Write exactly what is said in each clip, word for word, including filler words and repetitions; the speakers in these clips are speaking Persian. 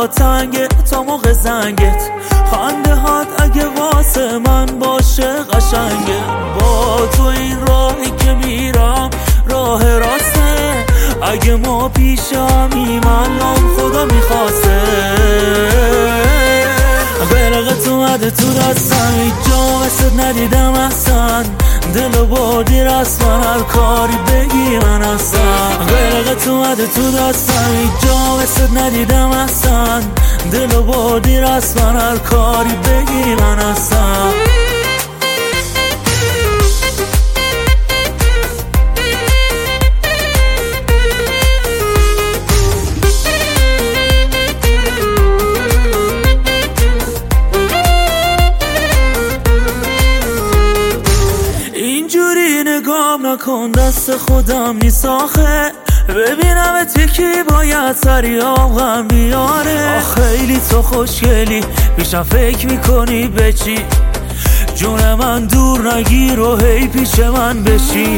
هوا تنگه تا موقع زنگت، خنده هات اگه واسه من باشه قشنگه. با تو این راهی که میرم راه راسته، اگه ما پیشمی الان خدا میخواسته. غرقت اومده تو دستم، هیچ جا مثل ندیدم احسن، دلو بردی رسما هر کاری بگی من هستم. غرقت اومده تو دستم، هیچ جا مثل ندیدم احسن، دلو بردی رسما هر کاری بگی من هستم. نگام نکن دست خودم نیست آخه، ببینم یکی باید سری آقام بیاره. خیلی تو خوشگلی پیشم فکر میکنی به چی، جون من دور نگیر و هی پیش من بشی.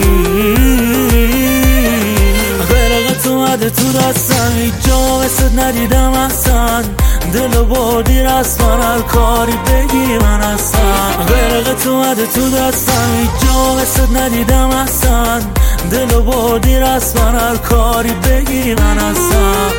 غرقت اومده تو دستم، هیچ جا مثل ندیدم احسن، دلو بردی رسما هر کاری بگی من هستم. غرقت اومده تو دستم، هیچ جا مثل ندیدم احسن، دلو بردی رسما هر کاری بگی من هستم.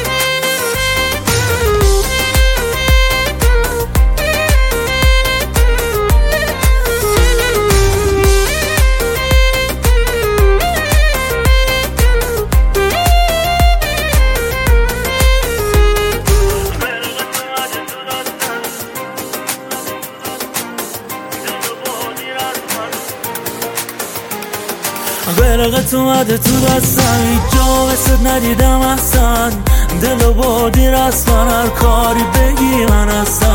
غرقت اومده تو دستم، هیچ جا مثل ندیدم احسن، دلو بردی رسما هر کاری بگی من هستم.